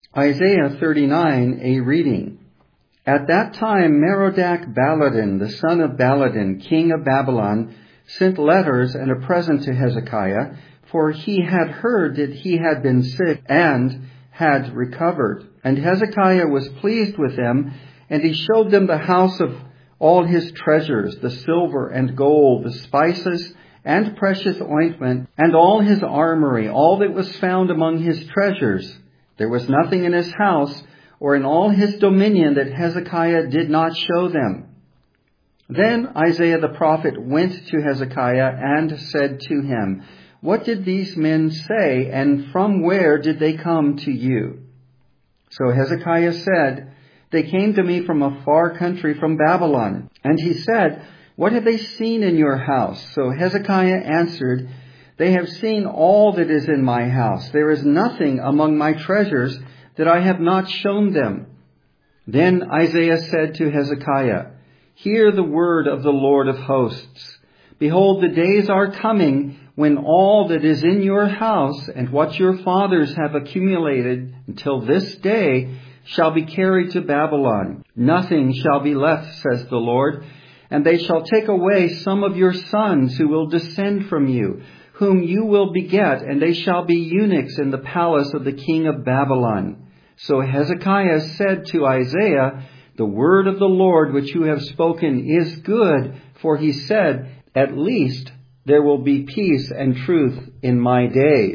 Isaiah 39, a reading. At that time Merodach-Baladan, the son of Baladan, king of Babylon, sent letters and a present to Hezekiah, for he had heard that he had been sick and had recovered. And Hezekiah was pleased with them, and he showed them the house of all his treasures, the silver and gold, the spices and precious ointment, and all his armory, all that was found among his treasures. There was nothing in his house or in all his dominion that Hezekiah did not show them. Then Isaiah the prophet went to Hezekiah and said to him, "What did these men say, and from where did they come to you?" So Hezekiah said, "They came to me from a far country, from Babylon." And he said, "What have they seen in your house?" So Hezekiah answered, "They have seen all that is in my house. There is nothing among my treasures that I have not shown them." Then Isaiah said to Hezekiah, "Hear the word of the Lord of hosts. Behold, the days are coming when all that is in your house and what your fathers have accumulated until this day shall be carried to Babylon. Nothing shall be left, says the Lord, and they shall take away some of your sons who will descend from you, whom you will beget, and they shall be eunuchs in the palace of the king of Babylon." So Hezekiah said to Isaiah, "The word of the Lord which you have spoken is good," for he said, "At least there will be peace and truth in my days."